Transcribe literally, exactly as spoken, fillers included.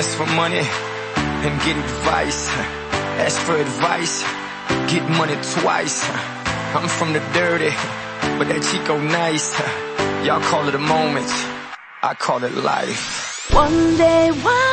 ask for money and get advice. Ask for advice, get money twice. I'm from the dirty, but that Chico nice. Y'all call it a moment, I call it life. One day, one